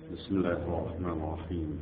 بسم الله الرحمن الرحيم.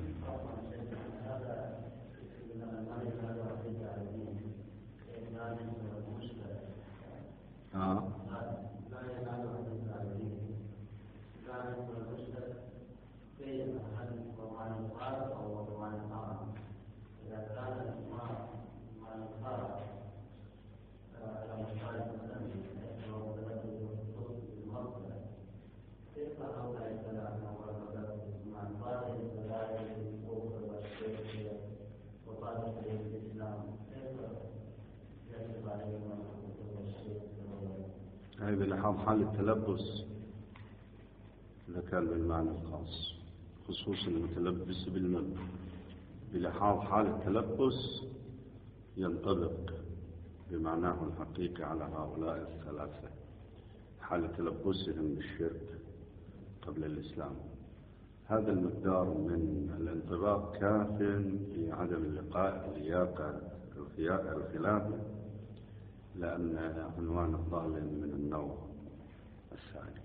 هذا بلحاظ حال التلبس إذا كان بالمعنى الخاص، خصوصا المتلبس بالمد بلحاظ حال التلبس ينطبق بمعناه الحقيقي على هؤلاء الثلاثة، حال تلبسهم بالشرك قبل الإسلام. هذا المقدار من الانطباق كاف في عدم اللياقة الخلاف، لأن عنوان الظالم من النوع الثاني.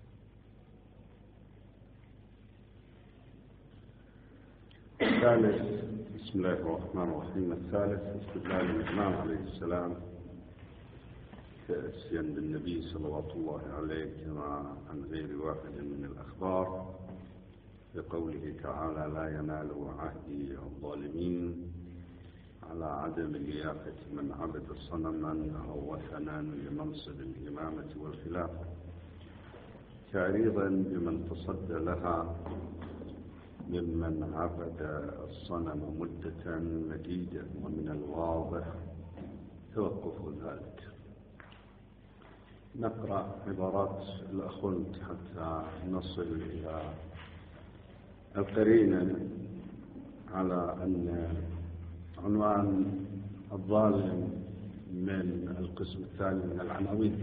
الثالث، بسم الله الرحمن الرحيم. الثالث استدلال الإمام عليه السلام تأسيا بالنبي صلوات الله عليه كما عن غير واحد من الأخبار بقوله تعالى: لا ينال عهدي الظالمين، على عدم لياقة من عبد صنما أو وثنا لمنصب الإمامة والخلافة، تعريضا بمن تصدى لها ممن عبد الصنم مدة مديدة، ومن الواضح توقف ذلك. نقرأ عبارات الأخوند حتى نصل إلى القرينة على أن عنوان الظالم من القسم الثاني من العناوين.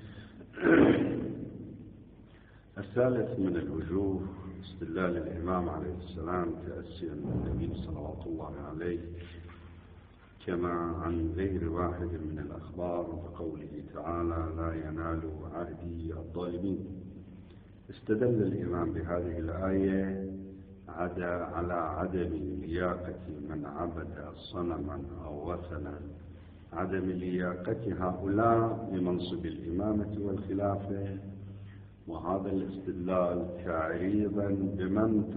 الثالث من الوجوه استدلال الإمام عليه السلام تأسيا بالنبي صلوات الله عليه كما عن غير واحد من الأخبار بقوله تعالى: لا ينال عهدي الظالمين. استدل الإمام بهذه الآية على عدم لياقة من عبد صنما أو وثنا، عدم لياقة هؤلاء لمنصب الإمامة والخلافة، وهذا الاستدلال تعريضا بمن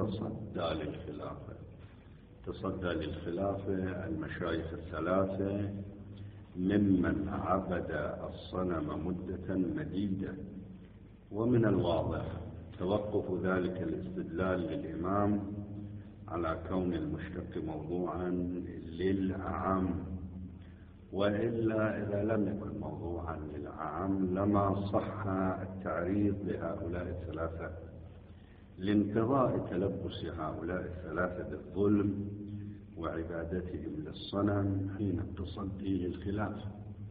تصدى للخلافة المشايخ الثلاثة ممن عبد الصنم مدة مديدة. ومن الواضح توقف ذلك الاستدلال للإمام على كون المشتق موضوعا للأعم، وإلا إذا لم يكن موضوعا للأعم لما صح التعريض لهؤلاء الثلاثة لانقضاء تلبس هؤلاء الثلاثة بالظلم وعبادتهم للصنم حين التصدي للخلافة.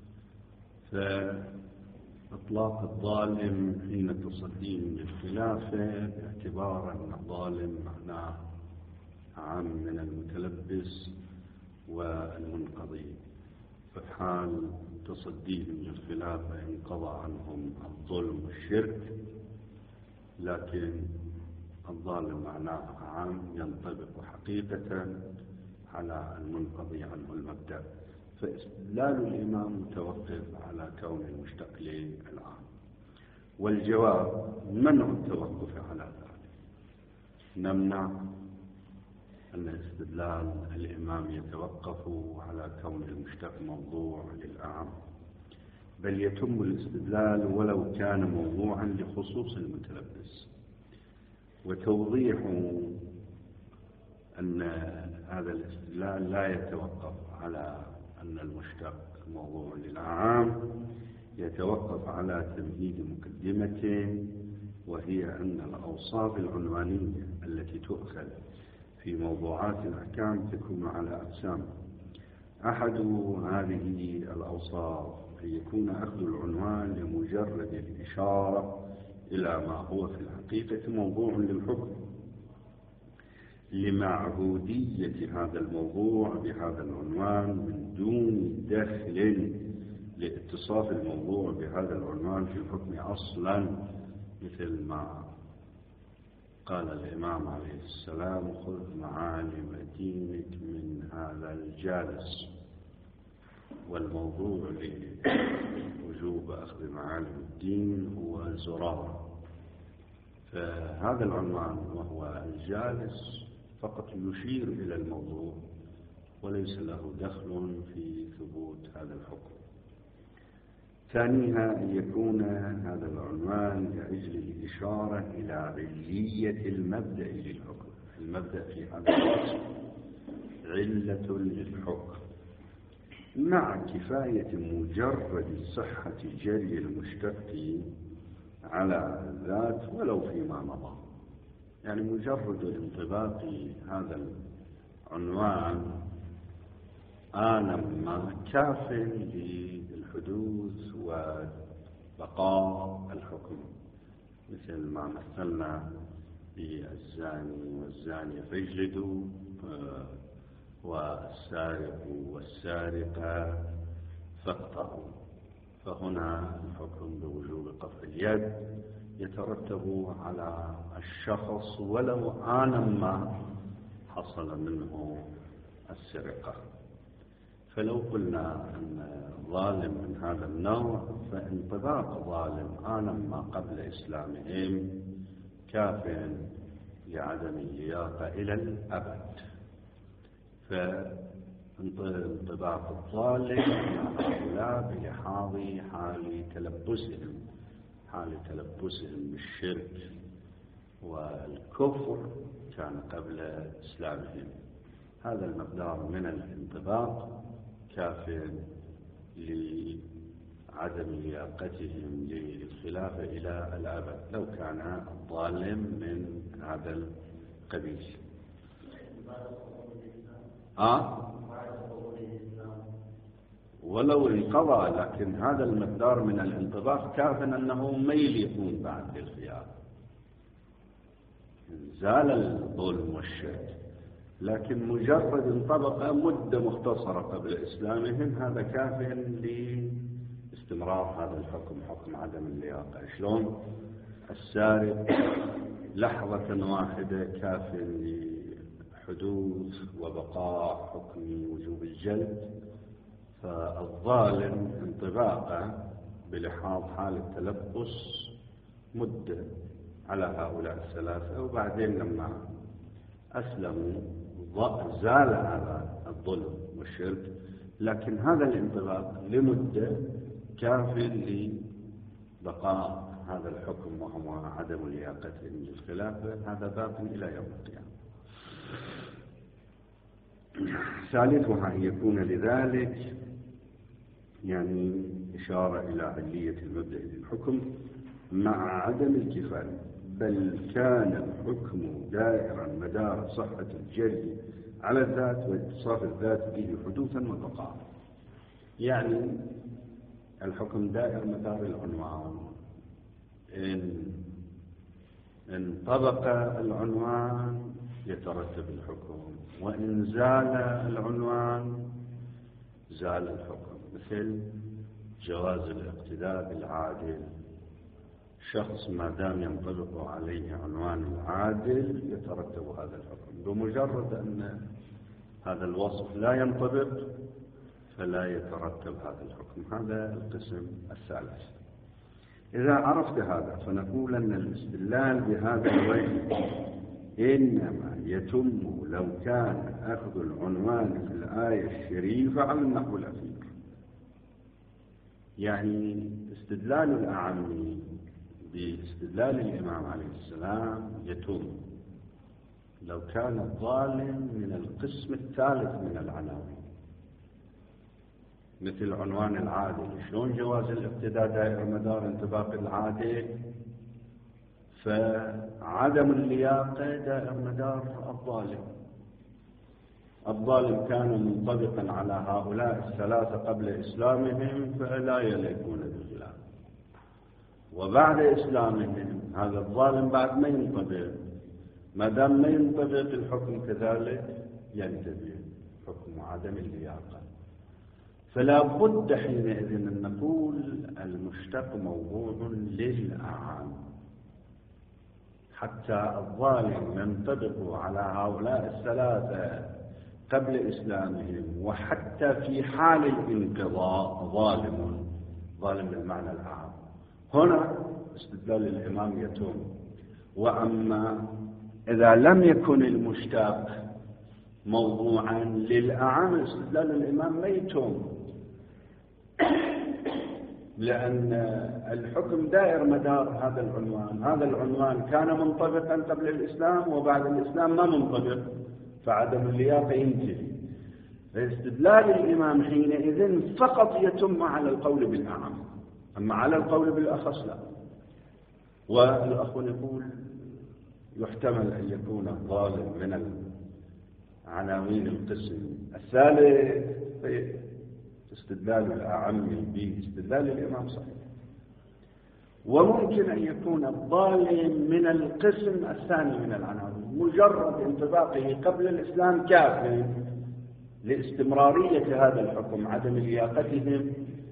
فإطلاق الظالم حين تصديهم للخلافة باعتبار أن الظالم معناه عام من المتلبس والمنقضي، فحال تصديهم للخلافة انقضى عنهم الظلم والشرك، لكن الظالم معناه عام ينطبق حقيقة على المنقضي عنه المبدأ. فاستدلال الإمام متوقف على كون المشتق للعام، والجواب منع التوقف على ذلك. نمنع أن استدلال الإمام يتوقف على كون المشتق موضوع للأعم، بل يتم الاستدلال ولو كان موضوعا لخصوص المتلبس، وتوضيح أن هذا الاستدلال لا يتوقف على أن المشتق موضوع للأعم، يتوقف على تمهيد مقدمة، وهي أن الأوصاف العنوانية التي تؤخذ في موضوعات الأحكام تكون على أقسام. أحد هذه الأوصاف أن يكون أخذ العنوان لمجرد الإشارة إلى ما هو في الحقيقة موضوع للحكم، لمعهودية هذا الموضوع بهذا العنوان من دون دخل لاتصاف الموضوع بهذا العنوان في الحكم أصلا، مثل ما قال الإمام عليه السلام: خذ معالم دينك من هذا الجالس. والموضوع لوجوب أخذ معالم الدين هو زرارة، فهذا العنوان وهو الجالس فقط يشير إلى الموضوع وليس له دخل في ثبوت هذا الحكم. ثانيها أن يكون هذا العنوان لأجل الإشارة إلى علية المبدأ للحكم. المبدأ في هذا الوصف علة للحكم، مع كفاية مجرد صحة جري المشتق على الذات ولو فيما مضى. يعني مجرد الانطباق هذا العنوان آنما كاف للحدوث وبقاء الحكم، مثل ما مثلنا بالزاني والزانية فاجلدوا، والسارق والسارقة فاقطعوا. فهنا الحكم بوجوب قطع اليد يترتب على الشخص ولو آنما حصل منه السرقة. فلو قلنا أن ظالم من هذا النوع فانطباق ظالم آنما قبل إسلامهم كاف لعدم اللياقة إلى الأبد. فانطباق الظالم لا بلحاظ حال تلبسهم بالشرك والكفر كان قبل إسلامهم. هذا المقدار من الانطباق كاف لعدم لياقتهم للخلافة إلى الأبد لو كان الظالم من هذا القبيل. ولو انقضى، لكن هذا المقدار من الانطباق كاف أنه ما يليقون بعد بالخيار، زال الظلم والشرك، لكن مجرد انطبق مدة مختصرة قبل إسلامهم هذا كاف لاستمرار هذا الحكم، حكم عدم اللياقة. شلون السارق لحظة واحدة كاف لحدوث وبقاء حكم وجوب الجلد، فالظالم انطباقه بلحاظ حال التلبس مدة على هؤلاء الثلاثة، وبعدين لما أسلموا زال هذا الظلم والشرك، لكن هذا الانطباق لمدة كاف لبقاء هذا الحكم وهو عدم لياقته للخلافة. هذا باق إلى يوم القيامة. ثالثها أن يكون لذلك يعني إشارة إلى علية المبدأ للحكم مع عدم الكفاية، بل كان الحكم دائرا مدار صحة الجري على الذات واتصاف الذات به حدوثا وبقاء. يعني الحكم دائر مدار العنوان، إن طبق العنوان يترتب الحكم، وإن زال العنوان زال الحكم. مثل جواز الاقتداء بالعادل، شخص ما دام ينطبق عليه عنوان العادل يترتب هذا الحكم. بمجرد أن هذا الوصف لا ينطبق فلا يترتب هذا الحكم. هذا القسم الثالث. إذا عرفت هذا فنقول أن الاستدلال بهذا الوجه إنما يتم لو كان أخذ العنوان في الآية الشريفة على النحو الأخير. يعني استدلال الأعمي باستدلال الإمام عليه السلام يتم لو كان الظالم من القسم الثالث من العناوين، مثل عنوان العادل. شلون جواز الاقتداء دائر مدار انطباق العادل؟ فعدم اللياقة دائر مدار الظالم كان منطبقا على هؤلاء الثلاثة قبل إسلامهم فلا يليقون بالخلاف، وبعد إسلامهم هذا الظالم بعد ما ينطبق، ما دام ما ينطبق الحكم كذلك ينتبه حكم عدم اللياقة. فلا بد حينئذ أن نقول المشتق موضوع للأعام، حتى الظالم ينطبق على هؤلاء الثلاثة قبل إسلامهم، وحتى في حال الانقضاء ظالم بالمعنى العام. هنا استدلال الإمام يتم. وأما إذا لم يكن المشتق موضوعا للأعام، استدلال الإمام ما يتم، لأن الحكم دائر مدار هذا العنوان. هذا العنوان كان منطبقا قبل الإسلام، وبعد الإسلام ما منطبق، فعدم اللياقة ينتهي. فاستدلال الإمام حينئذ فقط يتم على القول بالأعم، أما على القول بالأخص لا. والأخ يقول يحتمل أن يكون الظالم من عناوين القسم الثالث، استدلال الأعم به استدلال الإمام صحيح. وممكن أن يكون الظالم من القسم الثاني من العناوين، مجرد انطباقه قبل الإسلام كاف لاستمرارية هذا الحكم، عدم لياقتهم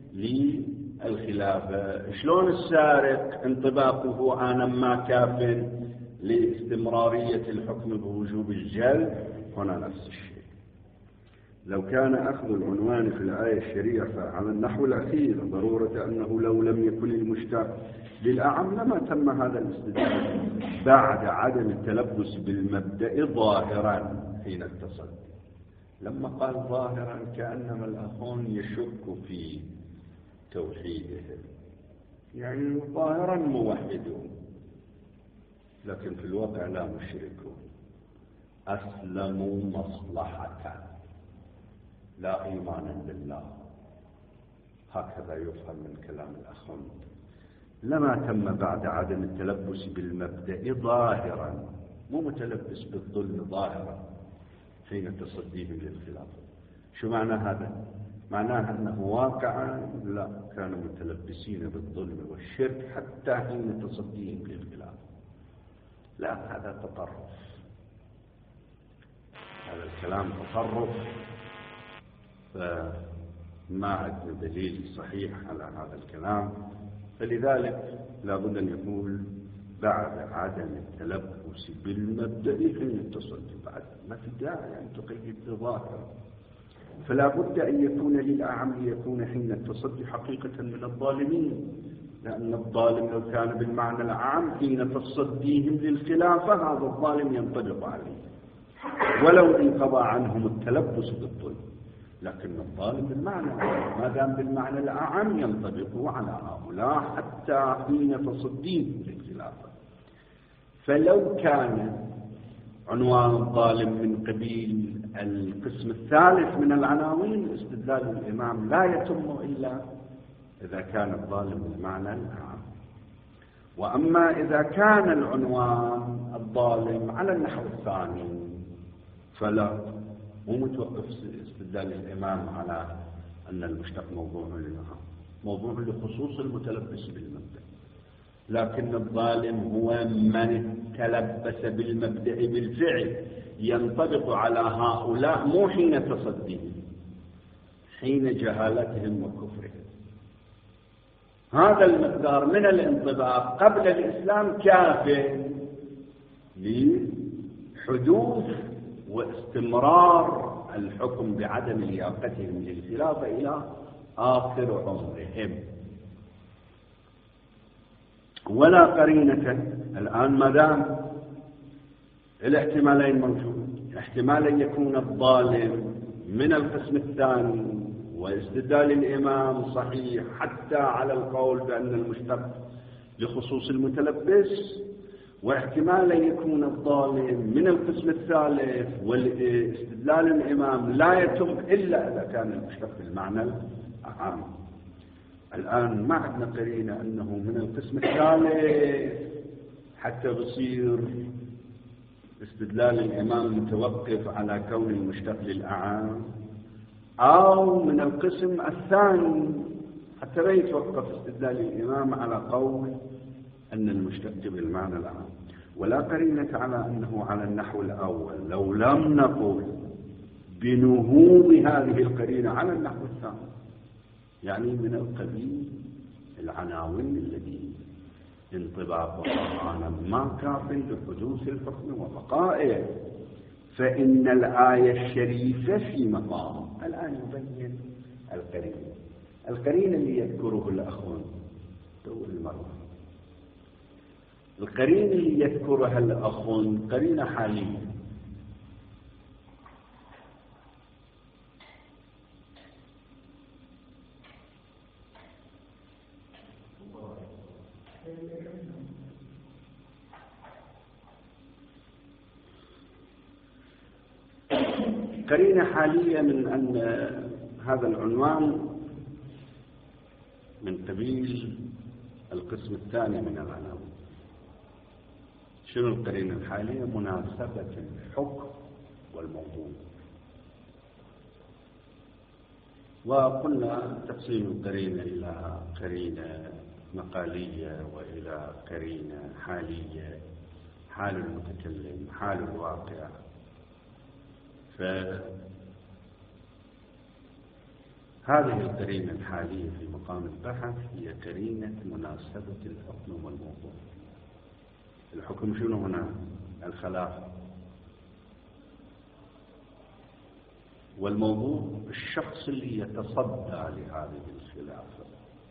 للخلافة. شلون السارق انطباقه آنما كاف لاستمرارية الحكم بوجوب الجلد، هنا نفس الشيء. لو كان أخذ العنوان في الآية الشريعة على النحو الأخير، ضرورة أنه لو لم يكن المشتق للأعم لما تم هذا الاستدلال بعد عدم التلبس بالمبدأ ظاهرا حين التصدي. لما قال ظاهرا كأنما الأخون يشك في توحيدهم، يعني ظاهرا موحدون، لكن في الواقع لا مشركون، أسلموا مصلحة لا إيمانا بالله. هكذا يفهم من كلام الأخون. لما تم بعد عدم التلبس بالمبدأ ظاهرا، مو متلبس بالظلم ظاهرا حين تصديهم للخلاف. شو معنى هذا؟ معناه أنه واقعا لا، كانوا متلبسين بالظلم والشرك حتى حين تصديهم للخلاف. لا، هذا تطرف، هذا الكلام تطرف، فما عندنا دليل صحيح على هذا الكلام. فلذلك لابد أن يقول بعد عدم التلبس بالمبدأ حين التصدي، بعد ما في داعي أن تقيد بظاهر. فلا بد أن يكون للأعم يكون حين التصدي حقيقة من الظالمين، لأن الظالم لو كان بالمعنى العام حين تصديهم للخلافة هذا الظالم ينطبق عليه، ولو انقضى عنهم التلبس بالظلم. لكن الظالم بالمعنى ما دام بالمعنى الأعم ينطبق على هؤلاء حتى حين تصديهم للخلافة. فلو كان عنوان الظالم من قبيل القسم الثالث من العناوين، استدلال الإمام لا يتم إلا إذا كان الظالم بالمعنى العام. وأما إذا كان العنوان الظالم على النحو الثاني فلا، مو متوقف استدلال الإمام على أن المشتق موضوع للأعم، موضوع لخصوص المتلبس بالمبدأ. لكن الظالم هو من تلبس بالمبدأ بالفعل، ينطبق على هؤلاء مو حين تصديهم، حين جهالتهم وكفرهم. هذا المقدار من الانطباق قبل الإسلام كاف لحدوث واستمرار الحكم بعدم لياقتهم للخلافة إلى آخر عمرهم. ولا قرينة الآن ما دام الاحتمالين موجود، احتمال أن يكون الظالم من القسم الثاني واستدلال الإمام صحيح حتى على القول بأن المشتق لخصوص المتلبس، واحتمال أن يكون الظالم من القسم الثالث والاستدلال الإمام لا يتم إلا إذا كان المشتق بالمعنى العام. الآن ما عندنا قرينة أنه من القسم الثالث حتى بصير استدلال الإمام متوقف على كون المشتق للأعام، أو من القسم الثاني حتى لا يتوقف استدلال الإمام على قول أن المشتق بالمعنى العام. ولا قرينة على أنه على النحو الأول لو لم نقل بنهوض هذه القرينة على النحو الثاني، يعني من القبيل العناوين الذي انطباق القرآن ما كاف لحدوث الحكم وبقائه، فإن الآية الشريفة في مقام. الآن يبين القرين اللي يذكره الأخوان دول المرة. القرين اللي يذكرها الأخوان قرينة حالية، قرينة حالية من أن هذا العنوان من قبيل القسم الثاني من العناوين. شنو القرينة الحالية؟ مناسبة الحكم والموضوع. وقلنا تقسيم القرينة إلى قرينة مقالية وإلى قرينة حالية، حال المتكلم، حال الواقع. فهذه القرينة الحالية في مقام البحث هي قرينة مناسبة الحكم والموضوع. الحكم شنو هنا؟ الخلافة. والموضوع الشخص اللي يتصدى لهذه الخلافة.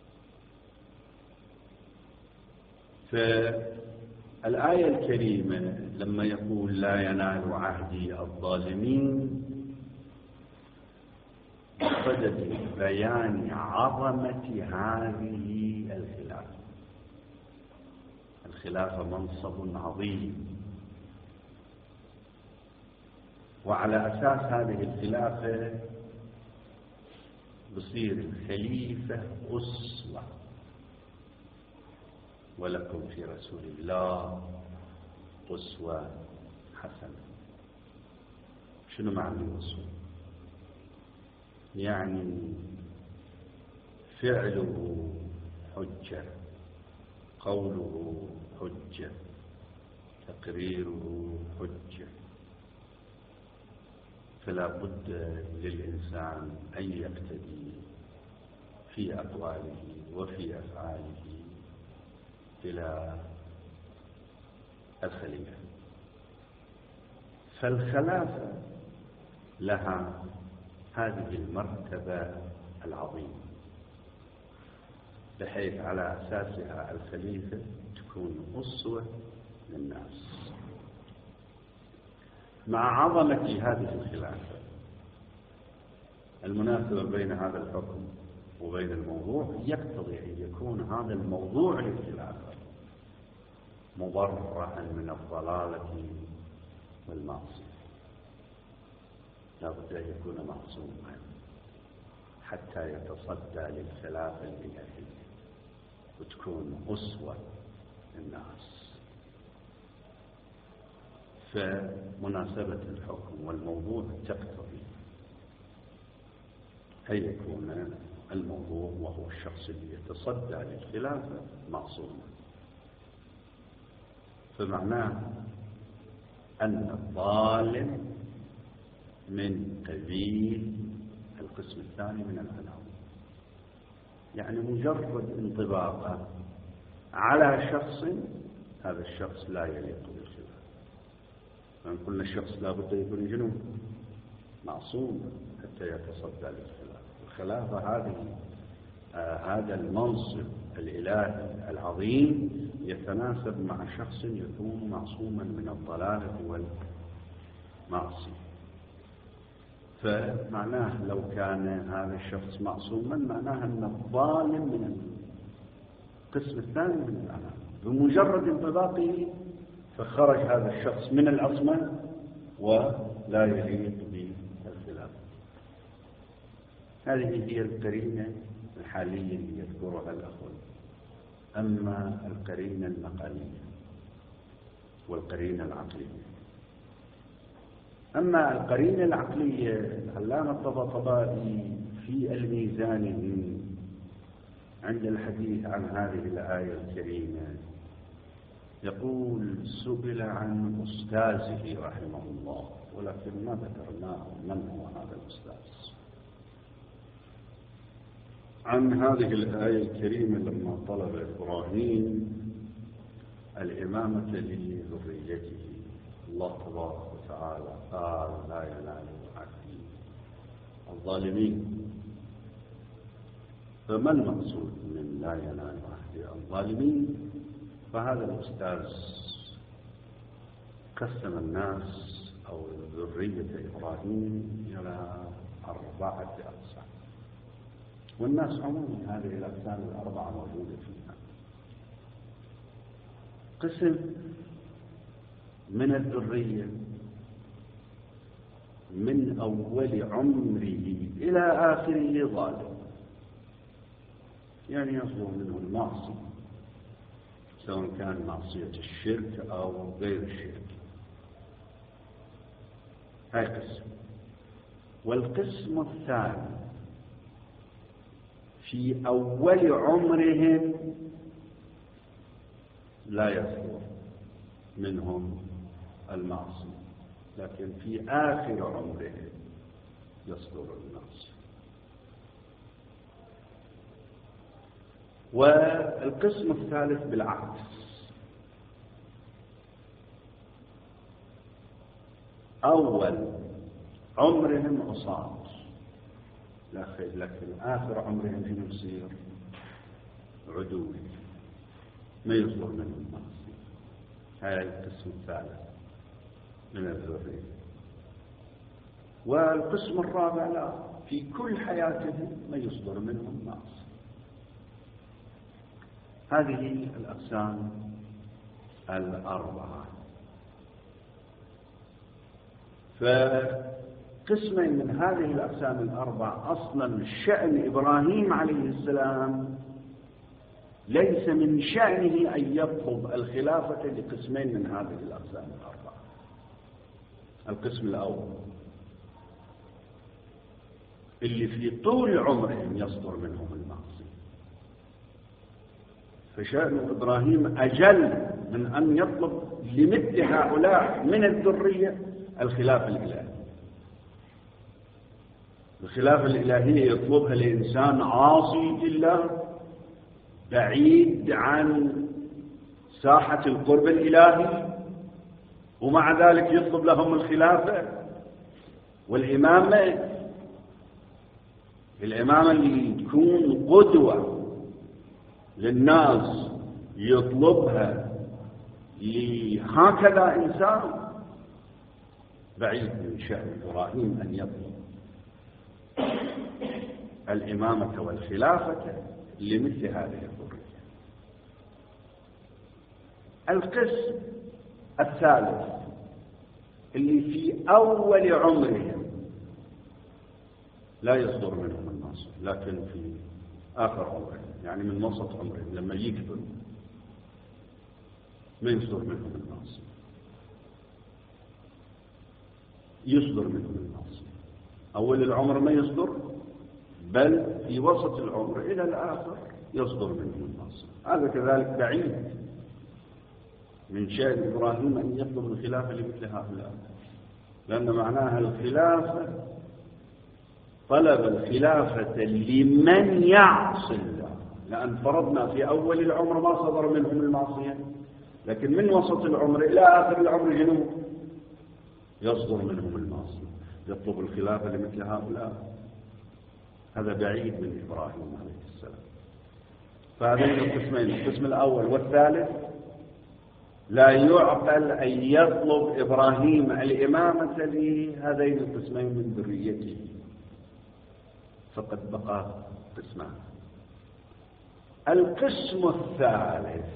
فالآية الكريمة لما يقول لا ينال عهدي الظالمين بصدد بيان عظمة هذه الخلافة. الخلافة منصب عظيم، وعلى أساس هذه الخلافة بصير الخليفة أسوة. ولكم في رسول الله أسوة حسنة. شنو معنى أسوة؟ يعني فعله حجة، قوله حجة، تقريره حجة. فلا بد للإنسان أن يقتدي في أقواله وفي أفعاله إلى الخليفة. فالخلافة لها هذه المرتبة العظيمة، بحيث على أساسها الخليفة تكون أسوة للناس. مع عظمة هذه الخلافة المناسبة بين هذا الحكم وبين الموضوع يقتضي أن يكون هذا الموضوع للخلافة مبرئا من الضلالة والمعصية. لا بد أن يكون معصوما حتى يتصدى للخلافة الإلهية وتكون أسوة للناس. فمناسبة الحكم والموضوع تقتضي أن يكون الموضوع وهو الشخص اللي يتصدى للخلافة معصوما. فمعناه أن الظالم من قبيل القسم الثاني من العناوين، يعني مجرد انطباقه على شخص، هذا الشخص لا يليق بالخلافة. فإن قلنا الشخص لا بد يكون جنون معصوم حتى يتصدى للخلافة. الخلافة هذا المنصب الإلهي العظيم يتناسب مع شخص يكون معصوما من الضلالة والمعصية. فمعناه لو كان هذا الشخص معصوما معناه أن الظالم من القسم الثاني من العناوين بمجرد انطباقه فخرج هذا الشخص من العصمة ولا يليق بالخلافة. هذه هي القرينة الحالية اللي يذكرها الأخوة. أما القرينة المقالية والقرينة العقلية، أما القرينة العقلية العلامة الطباطبائي في الميزان عند الحديث عن هذه الآية الكريمة يقول سئل عن أستاذه رحمه الله، ولكن ما ذكرناه من هو هذا الأستاذ، عن هذه الآية الكريمة لما طلب إبراهيم الإمامة لذريته. الله تبارك وتعالى قال: لا ينال عهدي الظالمين. فما المقصود من لا ينال عهدي الظالمين؟ فهذا الأستاذ قسم الناس أو ذرية إبراهيم إلى 4 أقسام، والناس عموما هذه الأقسام 4 موجودة فيها. قسم من الذرية من أول عمره إلى آخره ظالم، يعني يصدر منه المعصية، سواء كان معصية الشرك أو غير الشرك. هاي قسم. والقسم الثاني في أول عمرهم لا يصدر منهم المعصية، لكن في آخر عمرهم يصدر المعصية. والقسم الثالث بالعكس، أول عمرهم عصاة، لكن آخر عمرهم شنو يصير؟ عدول، ما يصدر منهم المعصية. هذا القسم الثالث من الذرية. والقسم الرابع لا، في كل حياتهم ما يصدر منهم معصية. هذه الأقسام 4. فقسمين من هذه الأقسام 4 أصلا شأن إبراهيم عليه السلام ليس من شأنه أن يطلب الخلافة لقسمين من هذه الأقسام 4. القسم الأول اللي في طول عمرهم يصدر منهم المعصية، فشأن إبراهيم أجل من أن يطلب لمثل هؤلاء من الذرية الخلافة الإلهية. الخلافة الإلهية يطلبها الإنسان عاصي لله بعيد عن ساحة القرب الإلهي، ومع ذلك يطلب لهم الخلافة والإمامة. الإمامة اللي تكون قدوة للناس يطلبها لهكذا إنسان، بعيد من شأن إبراهيم أن يطلب الإمامة والخلافة لمثل هذه الذرية. القسم الثالث اللي في أول عمرهم لا يصدر منهم المعصية، لكن في آخر عمرهم، يعني من وسط عمرهم لما يكبروا ما يصدر منهم المعصية، يصدر منهم المعصية. أول العمر ما يصدر، بل في وسط العمر إلى الآخر يصدر منهم المعصية. هذا كذلك بعيد من شأن إبراهيم أن يطلب الخلافة لمثل هؤلاء، لأن معناها الخلافة طلب الخلافة لمن يعصي الله، لأن فرضنا في أول العمر ما صدر منهم المعصية، لكن من وسط العمر إلى آخر العمر جنوب يصدر منهم المعصية، يطلب الخلافة لمثل هؤلاء. هذا بعيد من إبراهيم عليه السلام. فهذين القسمين، القسم الأول والثالث، لا يعقل أن يطلب إبراهيم الإمامة لهذين القسمين من ذريته، فقد بقى قسمان. القسم الثالث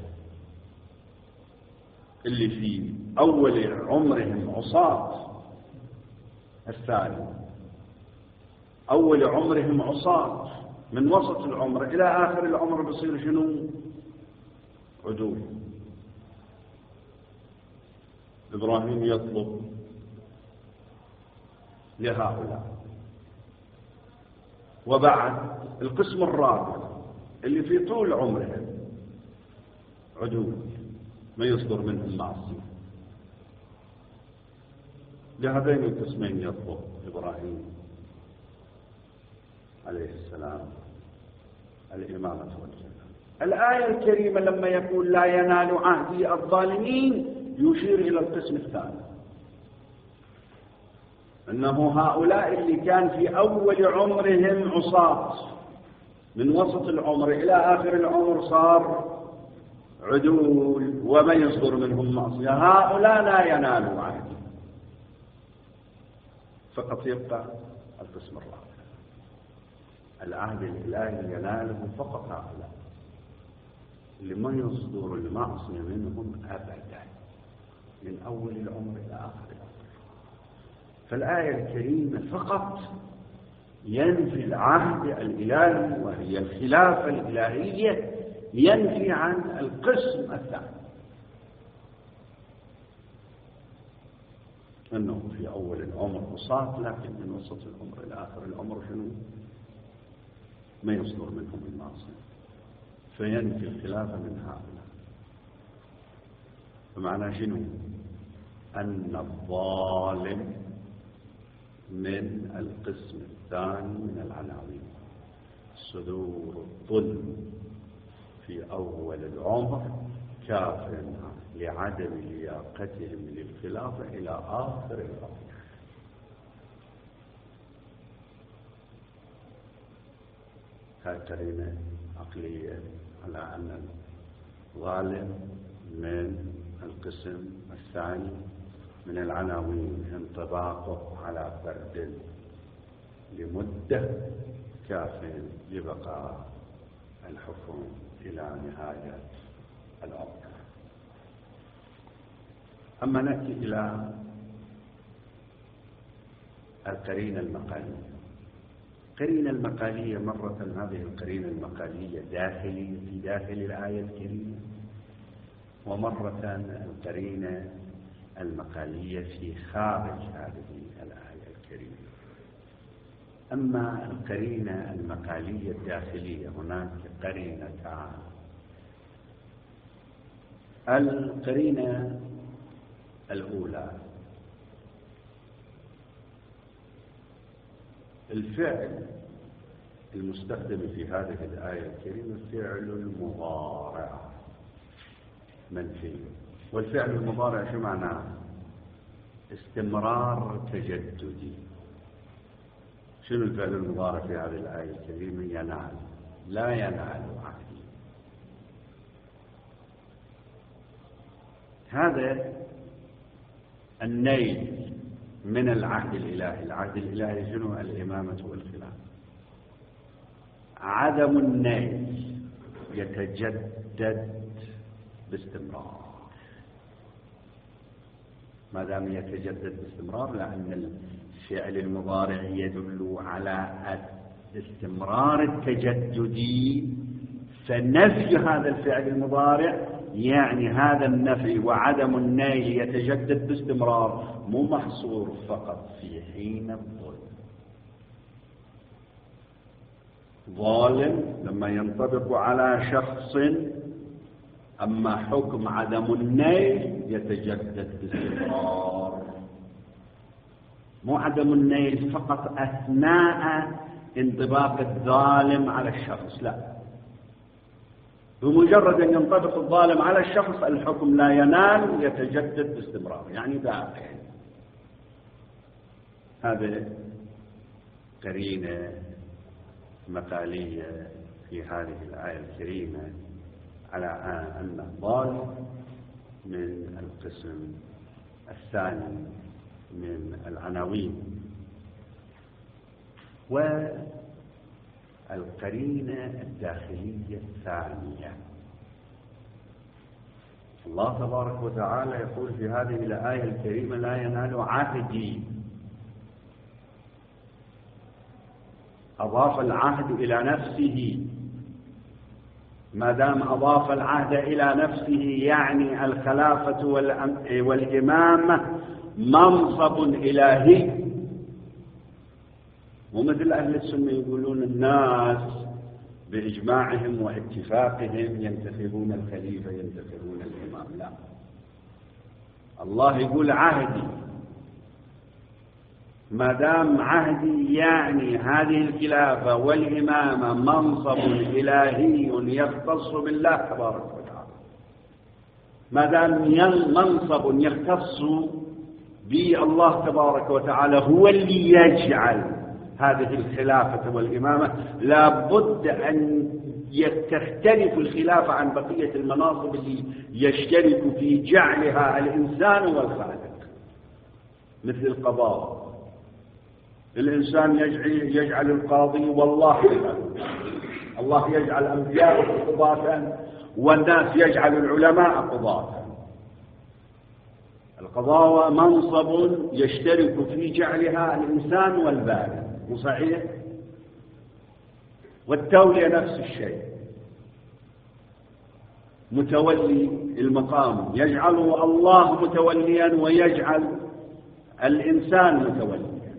اللي في أول عمرهم عصاة، الثاني أول عمرهم عصاة، من وسط العمر إلى آخر العمر بصير شنو؟ عدول. إبراهيم يطلب لهؤلاء. وبعد القسم الرابع اللي في طول عمرهم عدول، ما يصدر منه المعصية. لهذين القسمين يطلب إبراهيم عليه السلام الإمامة والخلافة. الآية الكريمة لما يقول لا ينال عهدي الظالمين يشير إلى القسم الثاني، أنه هؤلاء اللي كان في أول عمرهم عصاة، من وسط العمر إلى آخر العمر صار عدول وما يصدر منهم معصية، هؤلاء لا ينالوا عهدي، فقط يبقى القسم الرابع العهد الإلهي يناله فقط هؤلاء اللي ما يصدر المعصية منهم أبدا من أول العمر إلى آخر العمر. فالآية الكريمة فقط ينفي العهد الإلهي وهي الخلافة الإلهية، ينفي عن القسم الثاني أنه في أول العمر عصاة، لكن من وسط العمر إلى آخر العمر شنو؟ ما يصدر منهم المعصية، فينفي الخلافة من هؤلاء. فمعنى شنو؟ أن الظالم من القسم الثاني من العناوين، صدور الظلم في أول العمر كاف لعدم لياقتهم للخلافة إلى آخر العمر. هاي قرينة عقلية على أن الظالم من القسم الثاني من العناوين انطباقه على فرد لمدة كاف لبقاء الحكم إلى نهاية العمر. أما نأتي إلى القرينة المقالية. القرينة المقالية مرة هذه القرينة المقالية داخلية في داخل الآية الكريمة، ومرة القرينة المقالية في خارج هذه الآية الكريمة. أما القرينة المقالية الداخلية هناك قرينتان. القرينة الأولى الفعل المستخدم في هذه الآية الكريمة فعل المضارع منفي. والفعل المضارع شو معناه؟ استمرار تجددي. شنو الفعل المضارع في هذه الآية الكريمة؟ ينال، لا ينال عهدي. هذا النيل من العهد الإلهي. العهد الإلهي شنو؟ الإمامة والخلافة. عدم النيل يتجدد باستمرار. ما دام يتجدد باستمرار لأن الفعل المضارع يدل على الاستمرار التجددي، فنفي هذا الفعل المضارع يعني هذا النفي وعدم النيل يتجدد باستمرار، مو محصور فقط في حين الظلم. ظالم لما ينطبق على شخص، أما حكم عدم النيل يتجدد باستمرار، مو عدم النيل فقط أثناء انطباق الظالم على الشخص، لا، بمجرد أن ينطبق الظالم على الشخص الحكم لا ينال يتجدد باستمرار، يعني دائم. هذه قرينة مقالية في هذه الآية الكريمة على أن الظالم من القسم الثاني من العناوين. والقرينة الداخلية الثانية، الله تبارك وتعالى يقول في هذه الآية الكريمة لا ينال عهدي. أضاف العهد إلى نفسه. ما دام أضاف العهد إلى نفسه يعني الخلافة والإمامة منصب إلهي، ومثل أهل السنة يقولون الناس بإجماعهم واتفاقهم ينتخبون الخليفة ينتخبون الإمام. لا، الله يقول عهدي، ما دام عهدي يعني هذه الخلافة والإمامة منصب إلهي يختص بالله تبارك وتعالى، ما دام منصب يختص بالله تبارك وتعالى هو اللي يجعل هذه الخلافة والإمامة، لا بد أن تختلف الخلافة عن بقية المناصب اللي يشترك في جعلها الإنسان والخالق. مثل القضاء، الإنسان يجعل القاضي والله يجعل، الله يجعل أنبياء قضاة والناس يجعل العلماء قضاة. القضاء منصب يشترك في جعلها الإنسان والبالغ، صحيح؟ والتولية نفس الشيء، متولي المقام يجعله الله متوليا ويجعل الإنسان متوليا،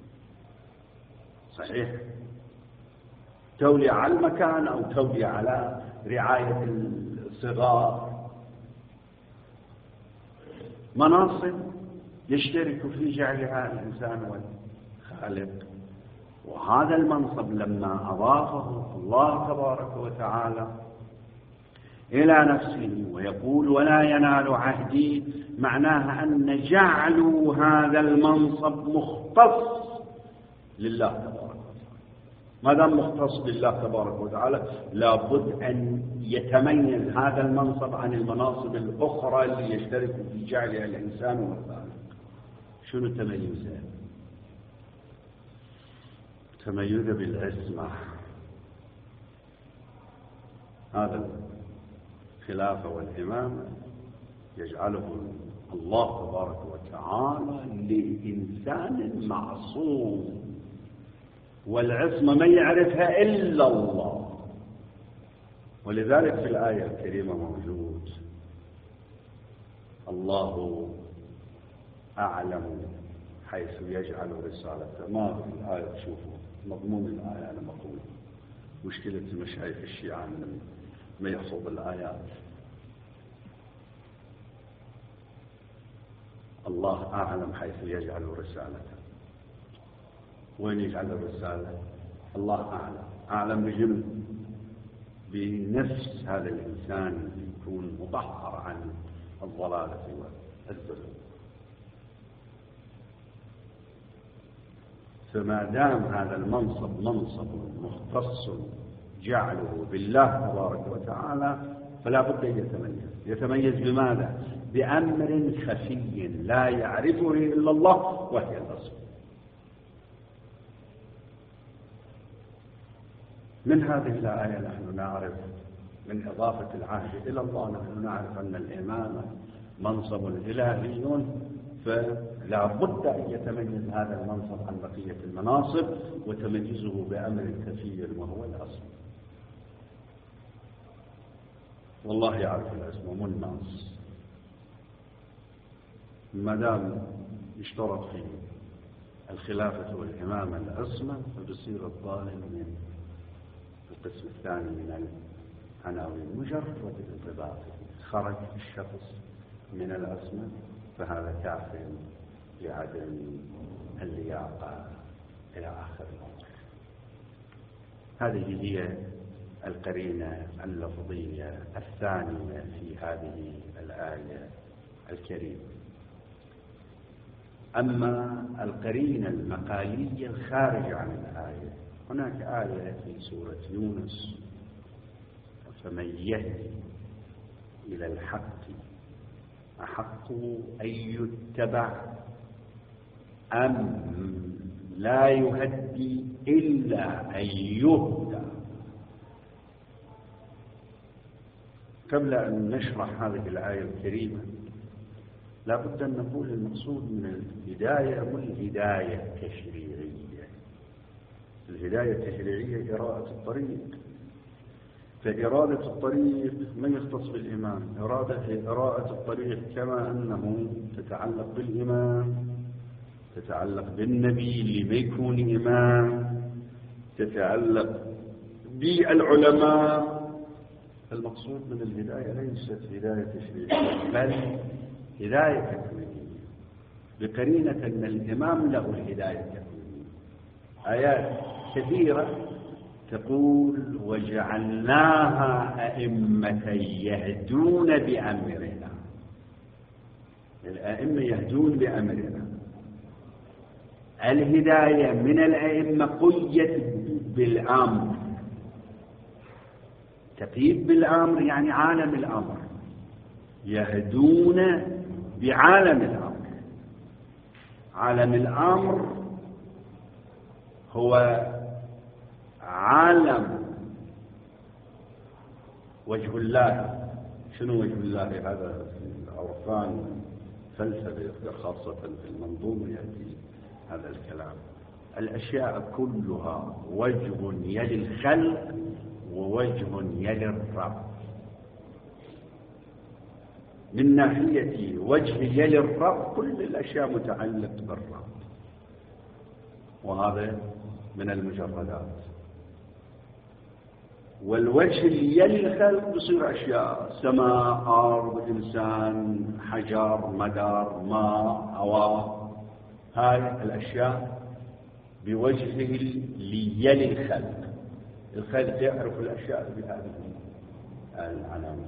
صحيح؟ تولي على المكان أو تولي على رعاية الصغار، مناصب يشترك في جعلها الإنسان والخالق. وهذا المنصب لما أضافه الله تبارك وتعالى إلى نفسه ويقول ولا ينال عهدي، معناها أن جعلوا هذا المنصب مختص لله تبارك وتعالى. ما دام مختص لله تبارك وتعالى لابد أن يتميز هذا المنصب عن المناصب الأخرى اللي يشترك في جعلها الإنسان والخالق. شنو تميزه؟ تميز بالعصمة. هذا الخلافة والإمامة يجعله الله تبارك وتعالى لإنسان معصوم، والعصمة ما يعرفها إلا الله. ولذلك في الآية الكريمة موجود الله أعلم حيث يجعل رسالته. ما في الآية تشوفوا مضمون الآية. أنا بقول مشكلة المشايخ الشيعة ما يحفظ الآيات. الله أعلم حيث يجعل رسالته. وين يجعل الرسالة؟ الله أعلم. أعلم بجنب بنفس هذا الإنسان يكون مطهر عن الضلالة والذنوب. فما دام هذا المنصب منصب مختص جعله بالله تبارك وتعالى فلا بد أن يتميز بماذا؟ بأمر خفي لا يعرفه إلا الله، وهي الأصل. من هذه الآية نحن نعرف من إضافة العهد إلى الله نحن نعرف أن الإمامة منصب إلهي، فلا بد أن يتميز هذا المنصب عن بقية المناصب، وتميزه بأمر كثير وهو الأصل. والله يعرف الاسم مو الناس. ما دام يشترط في الخلافة والإمامة العصمة فبصير الظاهر من القسم الثاني من العناوين مجرد الانضباط. خرج الشخص من العصمة فهذا كاف لعدم اللياقة إلى آخر الأمر. هذه هي القرينة اللفظية الثانية في هذه الآية الكريمة. أما القرينة المقالية الخارجة عن الآية، هناك آية في سورة يونس: فمن يهدي إلى الحق أحق أن يتبع أم لا يهدي إلا أن يهدى. قبل أن نشرح هذه الآية الكريمة لا بد أن نقول المقصود من الهداية والهداية التشريعية. الهداية التشريعية إرادة الطريق، فإرادة الطريق ما يختص بالإمام. إرادة الطريق كما أنه تتعلق بالإمام، تتعلق بالنبي اللي ما يكون إمام، تتعلق بالعلماء. المقصود من الهداية ليست هداية تشريعية بل هداية تكوينية. بقرينة أن الإمام له الهداية التكوينية. آيات كثيرة تقول وجعلناها أئمة يهدون بأمرنا. الأئمة يهدون بأمرنا. الهداية من الأئمة قيت بالأمر. تقييد بالأمر يعني عالم الأمر، يهدون بعالم الأمر. عالم الأمر هو عالم وجه الله. شنو وجه الله؟ هذا في العرفان فلسفة خاصة في المنظومة يأتي هذا الكلام. الأشياء كلها وجه يلي الخلق ووجه يلي الرب. من ناحية وجه يلي الرب كل الأشياء متعلق بالرب، وهذا من المجردات. والوجه اللي يلي الخلق بصير أشياء: سماء، أرض، إنسان، حجر، مدار، ماء، هواء. هاي الأشياء بوجهه اللي يلي الخلق. الخلق يعرف الأشياء بهذه العلامة.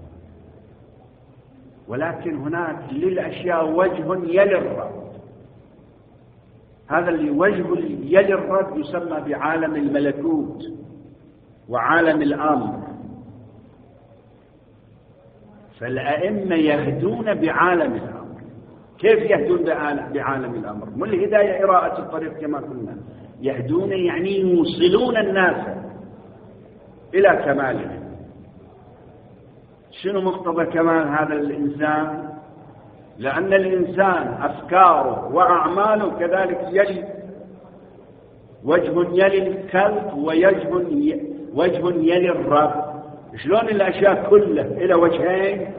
ولكن هناك للأشياء وجه يلي الرب. هذا اللي وجه يلي الرب يسمى بعالم الملكوت وعالم الأمر. فالأئمة يهدون بعالم الأمر. كيف يهدون بعالم الأمر؟ مو الهداية إراءة الطريق كما قلنا. يهدون يعني يوصلون الناس إلى كماله. شنو مقتضى كمال هذا الإنسان؟ لأن الإنسان أفكاره وأعماله كذلك يلي وجه يلي الخلق ووجه يلي الرب. شلون الأشياء كلها إلى وجهين؟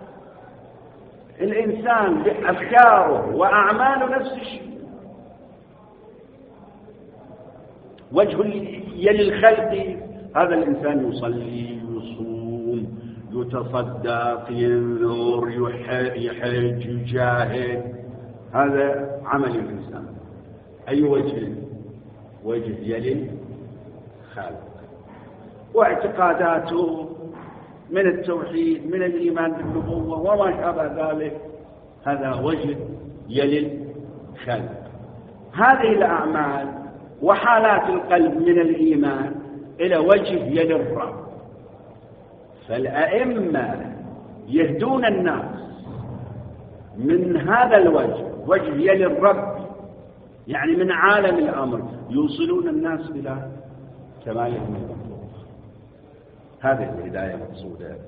الإنسان بأفكاره وأعماله نفس الشيء. وجه يلي الخلق هذا الإنسان يصلي، يصوم، يتصدق، ينذر، يحج، يجاهد. هذا عمل الإنسان. أي وجه؟ وجه يلي الخلق. واعتقاداته من التوحيد، من الإيمان بالنبوة وما شابه ذلك، هذا وجه يلي الخلق. هذه الأعمال وحالات القلب من الإيمان إلى وجه يلي الرب. فالأئمة يهدون الناس من هذا الوجه، وجه يلي الرب، يعني من عالم الأمر، يوصلون الناس إلى كمالهم المطلوب. هذه الهداية مقصودة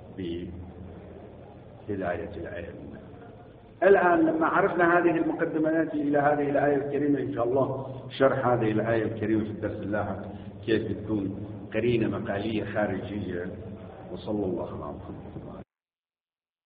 بهداية الأئمة. الآن لما عرفنا هذه المقدمة نأتي إلى هذه الآية الكريمة إن شاء الله، شرح هذه الآية الكريمة في الدرس اللاحق كيف تكون قرينة مقالية خارجية. وصلى الله على محمد.